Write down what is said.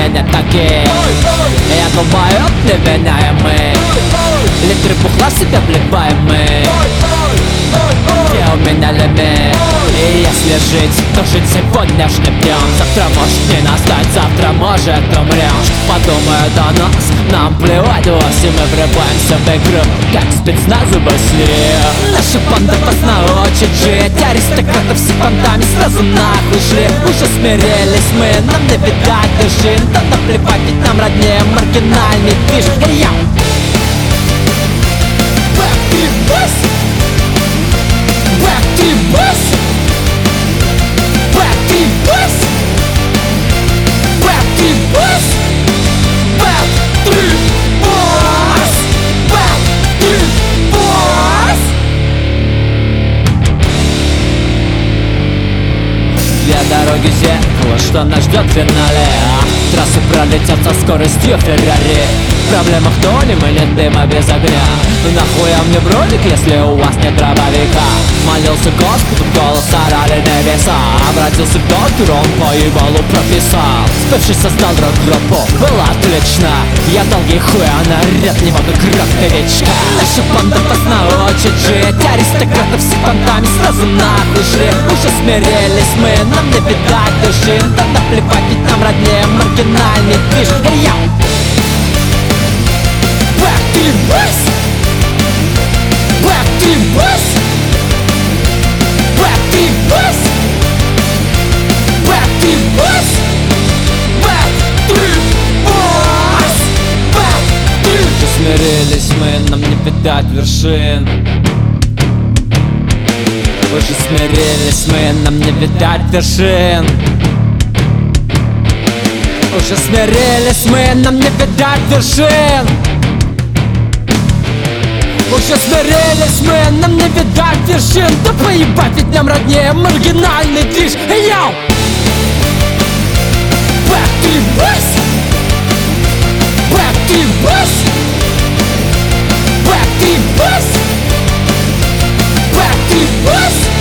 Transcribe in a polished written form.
не такие. Я думаю, невменяемый, литры бухла в себя вливаем мы. Где у меня лимит? И если жить, то жить сегодняшним днем. Завтра может не настать, завтра может умрем. Подумают о нас, нам плевать. И мы врываемся в игру, как спецназу во сне. Наша банда поздно хочет жить. Аристократов с понтами сразу нахуй шли. Уже смирились мы, нам не видать вершин. Да наплевать, ведь нам роднее маргинальный движ. Две дороги зеркало, что нас ждет в финале. Трассы пролетят со скоростью Феррари. В проблемах тонем и нет дыма без огня. Ну нахуя мне бродик, если у вас нет дробовика? Молился Господу, голос орали небеса. Обратился к доктору, он по ебалу прописал. Спевший создал рок-группу, было отлично. Я долгий хуй, она орёт, не могу кровь-новичка. Наша банда поздно хочет жить. Аристократов с понтами сразу нахуй шли. Уже смирились мы, нам не видать вершин. Да наплевать, ведь нам роднее маргинальный движ. Back to bus, back to bus, back to bus, back to bus, back to bus, back to. Уже смирились мы, нам не видать вершин. Уже смирились мы, нам не видать вершин. Уже смирились мы, нам не видать вершин. Уже смирились мы, нам не видать вершин. Да поебать, ведь нам роднее маргинальный движ. Йоу! Back to bus, back to bus, back to bus, back to bus.